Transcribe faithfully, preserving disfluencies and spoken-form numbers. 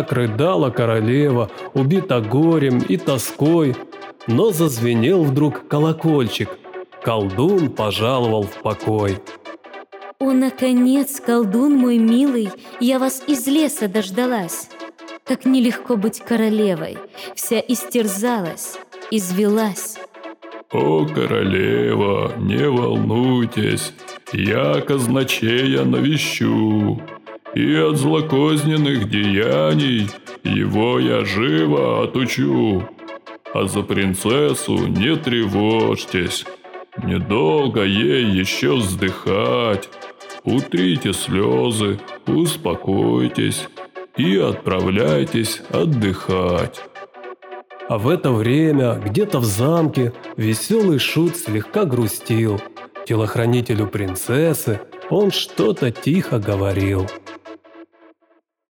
так рыдала королева, убита горем и тоской. Но зазвенел вдруг колокольчик. Колдун пожаловал в покой. О, наконец, колдун мой милый, я вас из леса дождалась. Как нелегко быть королевой, вся истерзалась, извелась. О, королева, не волнуйтесь, я казначея навещу, и от злокозненных деяний его я живо отучу. А за принцессу не тревожьтесь, недолго ей еще вздыхать. Утрите слезы, успокойтесь и отправляйтесь отдыхать. А в это время где-то в замке веселый шут слегка грустил. Телохранителю принцессы он что-то тихо говорил.